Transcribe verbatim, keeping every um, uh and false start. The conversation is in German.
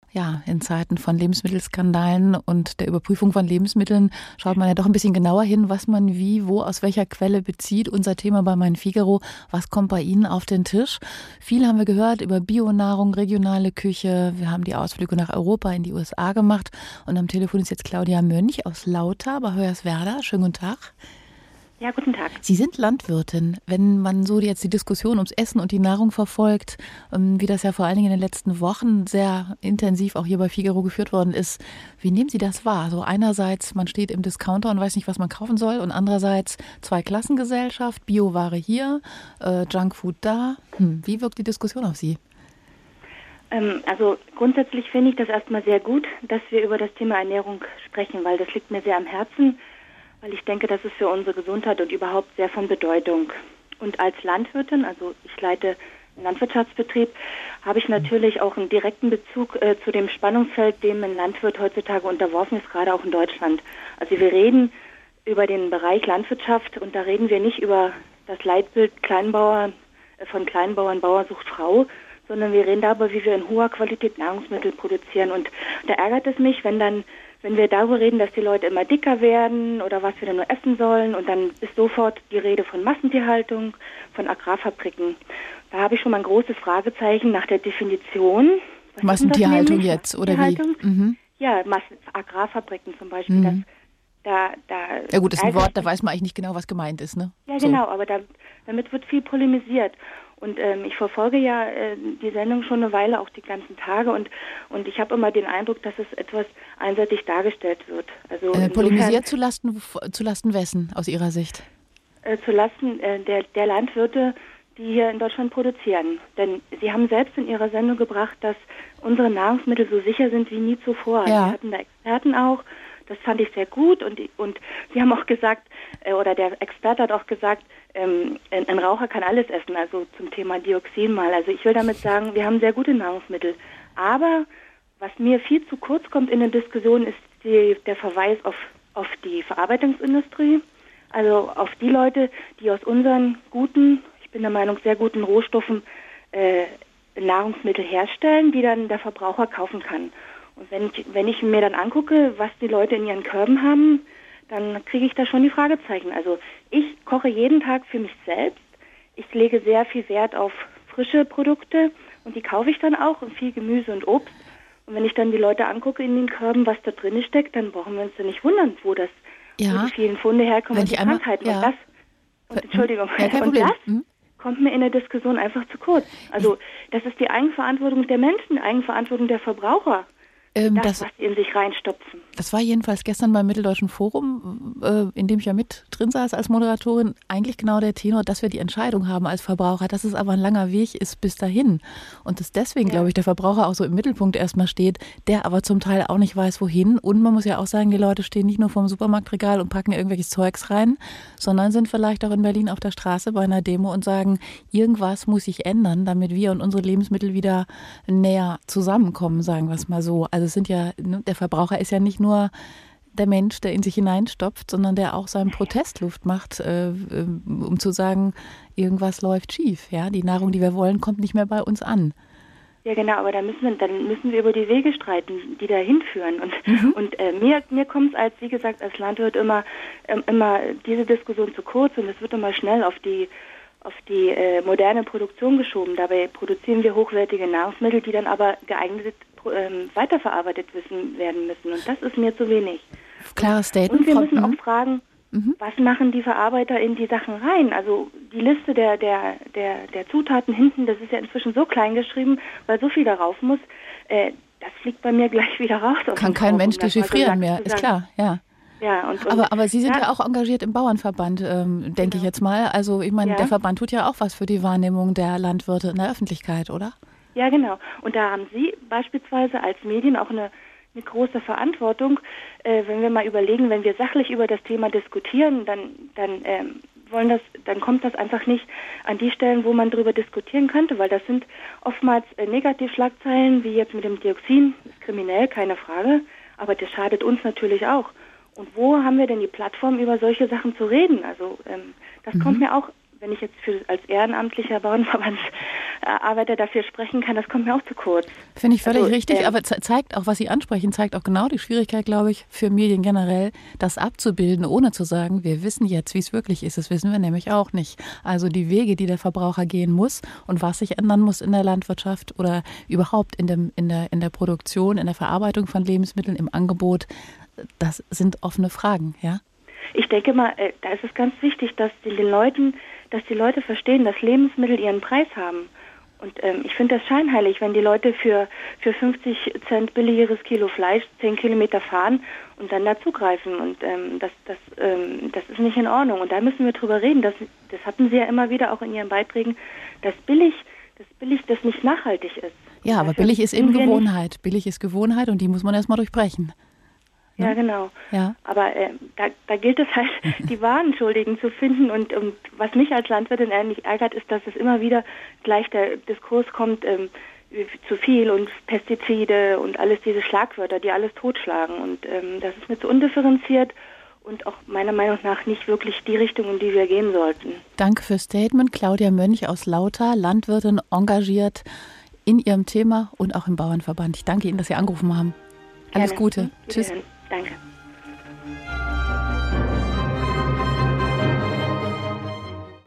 Ja, in Zeiten von Lebensmittelskandalen und der Überprüfung von Lebensmitteln schaut man ja doch ein bisschen genauer hin, was man wie, wo, aus welcher Quelle bezieht. Unser Thema bei Mein Figaro, was kommt bei Ihnen auf den Tisch? Viel haben wir gehört über Bionahrung, regionale Küche. Wir haben die Ausflüge nach Europa, in die U S A gemacht. Und am Telefon ist jetzt Claudia Mönch aus Lauter bei Hoyerswerda. Schönen guten Tag. Ja, guten Tag. Sie sind Landwirtin. Wenn man so jetzt die Diskussion ums Essen und die Nahrung verfolgt, wie das ja vor allen Dingen in den letzten Wochen sehr intensiv auch hier bei Figaro geführt worden ist, wie nehmen Sie das wahr? So einerseits, man steht im Discounter und weiß nicht, was man kaufen soll, und andererseits Zweiklassengesellschaft, Bioware hier, äh, Junkfood da. Hm, wie wirkt die Diskussion auf Sie? Ähm, also grundsätzlich finde ich das erstmal sehr gut, dass wir über das Thema Ernährung sprechen, weil das liegt mir sehr am Herzen. Weil ich denke, das ist für unsere Gesundheit und überhaupt sehr von Bedeutung. Und als Landwirtin, also ich leite einen Landwirtschaftsbetrieb, habe ich natürlich auch einen direkten Bezug äh, zu dem Spannungsfeld, dem ein Landwirt heutzutage unterworfen ist, gerade auch in Deutschland. Also wir reden über den Bereich Landwirtschaft und da reden wir nicht über das Leitbild Kleinbauer, äh, von Kleinbauern, Bauer sucht Frau, sondern wir reden darüber, wie wir in hoher Qualität Nahrungsmittel produzieren. Und da ärgert es mich, wenn dann Wenn wir darüber reden, dass die Leute immer dicker werden oder was wir dann nur essen sollen, und dann ist sofort die Rede von Massentierhaltung, von Agrarfabriken. Da habe ich schon mal ein großes Fragezeichen nach der Definition. Was Massentierhaltung jetzt, oder wie? Mhm. Ja, Massen, Agrarfabriken zum Beispiel. Mhm. Das, da, da, ja gut, ist ein Wort, da weiß man eigentlich nicht genau, was gemeint ist, ne? Ja, so. Genau, aber da, damit wird viel polemisiert. Und ähm, ich verfolge ja äh, die Sendung schon eine Weile, auch die ganzen Tage, und und ich habe immer den Eindruck, dass es etwas einseitig dargestellt wird. Also äh, polemisiert zu Lasten, zu Lasten wessen aus Ihrer Sicht? Äh, zu Lasten äh, der, der Landwirte, die hier in Deutschland produzieren. Denn Sie haben selbst in Ihrer Sendung gebracht, dass unsere Nahrungsmittel so sicher sind wie nie zuvor. Ja. Sie hatten da Experten auch. Das fand ich sehr gut, und und Sie haben auch gesagt, äh, oder der Experte hat auch gesagt, ähm, ein, ein Raucher kann alles essen, also zum Thema Dioxin mal. Also ich will damit sagen, wir haben sehr gute Nahrungsmittel. Aber was mir viel zu kurz kommt in der Diskussion, ist die, der Verweis auf, auf die Verarbeitungsindustrie, also auf die Leute, die aus unseren guten, ich bin der Meinung, sehr guten Rohstoffen äh, Nahrungsmittel herstellen, die dann der Verbraucher kaufen kann. Und wenn ich, wenn ich mir dann angucke, was die Leute in ihren Körben haben, dann kriege ich da schon die Fragezeichen. Also ich koche jeden Tag für mich selbst. Ich lege sehr viel Wert auf frische Produkte, und die kaufe ich dann auch, und viel Gemüse und Obst. Und wenn ich dann die Leute angucke in den Körben, was da drin steckt, dann brauchen wir uns ja nicht wundern, wo das, ja. wo die vielen Funde herkommen und die einmal, Krankheiten. Ja. Und das, und, Entschuldigung, ja, kein und Problem. das Hm? kommt mir in der Diskussion einfach zu kurz. Also das ist die Eigenverantwortung der Menschen, die Eigenverantwortung der Verbraucher. Ähm, das, das, was sie in sich reinstopfen. Das war jedenfalls gestern beim Mitteldeutschen Forum, äh, in dem ich ja mit drin saß als Moderatorin, eigentlich genau der Tenor, dass wir die Entscheidung haben als Verbraucher, dass es aber ein langer Weg ist bis dahin. Und dass deswegen, ja. glaube ich, der Verbraucher auch so im Mittelpunkt erstmal steht, der aber zum Teil auch nicht weiß, wohin. Und man muss ja auch sagen, die Leute stehen nicht nur vorm Supermarktregal und packen irgendwelches Zeugs rein, sondern sind vielleicht auch in Berlin auf der Straße bei einer Demo und sagen, irgendwas muss sich ändern, damit wir und unsere Lebensmittel wieder näher zusammenkommen, sagen wir es mal so. Also es sind ja, ne, der Verbraucher ist ja nicht nur der Mensch, der in sich hineinstopft, sondern der auch seinem Protest Luft macht, äh, um zu sagen, irgendwas läuft schief. Ja? Die Nahrung, die wir wollen, kommt nicht mehr bei uns an. Ja genau, aber da müssen wir, dann müssen wir über die Wege streiten, die da hinführen. Und, mhm. und äh, mir, mir kommt es als, wie gesagt, als Landwirt immer, äh, immer diese Diskussion zu kurz, und es wird immer schnell auf die auf die äh, moderne Produktion geschoben. Dabei produzieren wir hochwertige Nahrungsmittel, die dann aber geeignet ähm, weiterverarbeitet wissen, werden müssen. Und das ist mir zu wenig. Klares Statement. Und wir müssen auch mhm. fragen, mhm. was machen die Verarbeiter in die Sachen rein? Also die Liste der, der, der, der Zutaten hinten, das ist ja inzwischen so klein geschrieben, weil so viel darauf muss. Äh, das fliegt bei mir gleich wieder raus. Kann kein Mensch dechiffrieren mehr, ist klar, ja. Ja, und, und aber, aber Sie sind ja, ja auch engagiert im Bauernverband, ähm, denke genau. ich jetzt mal. Also ich meine, ja. der Verband tut ja auch was für die Wahrnehmung der Landwirte in der Öffentlichkeit, oder? Ja, genau. Und da haben Sie beispielsweise als Medien auch eine, eine große Verantwortung. Äh, wenn wir mal überlegen, wenn wir sachlich über das Thema diskutieren, dann, dann, ähm, wollen das, dann kommt das einfach nicht an die Stellen, wo man darüber diskutieren könnte, weil das sind oftmals äh, Negativschlagzeilen, wie jetzt mit dem Dioxin, ist kriminell, keine Frage, aber das schadet uns natürlich auch. Und wo haben wir denn die Plattform, über solche Sachen zu reden? Also ähm, das mhm. kommt mir auch wenn ich jetzt für, als ehrenamtlicher Bauernverbandsarbeiter dafür sprechen kann, das kommt mir auch zu kurz. Finde ich völlig also, richtig, ähm, aber ze- zeigt auch, was Sie ansprechen, zeigt auch genau die Schwierigkeit, glaube ich, für Medien generell, das abzubilden, ohne zu sagen, wir wissen jetzt, wie es wirklich ist. Das wissen wir nämlich auch nicht. Also die Wege, die der Verbraucher gehen muss und was sich ändern muss in der Landwirtschaft oder überhaupt in, dem, in, der, in der Produktion, in der Verarbeitung von Lebensmitteln, im Angebot, das sind offene Fragen, ja? Ich denke mal, äh, da ist es ganz wichtig, dass die den Leuten, dass die Leute verstehen, dass Lebensmittel ihren Preis haben. Und ähm, ich finde das scheinheilig, wenn die Leute für für fünfzig Cent billigeres Kilo Fleisch zehn Kilometer fahren und dann dazugreifen. Und ähm, das das ähm, das ist nicht in Ordnung. Und da müssen wir drüber reden. Das das hatten Sie ja immer wieder auch in Ihren Beiträgen, dass billig das billig das nicht nachhaltig ist. Ja, aber billig ist eben Gewohnheit. Billig ist Gewohnheit und die muss man erstmal durchbrechen. Ja, genau. Ja. Aber äh, da, da gilt es halt, die wahren Schuldigen zu finden. Und, und was mich als Landwirtin eigentlich ärgert, ist, dass es immer wieder gleich der Diskurs kommt, ähm, zu viel und Pestizide und alles diese Schlagwörter, die alles totschlagen. Und ähm, das ist mir zu undifferenziert und auch meiner Meinung nach nicht wirklich die Richtung, in die wir gehen sollten. Danke fürs Statement. Claudia Mönch aus Lauter, Landwirtin, engagiert in ihrem Thema und auch im Bauernverband. Ich danke Ihnen, dass Sie angerufen haben. Alles Gerne. Gute. Tschüss. Danke.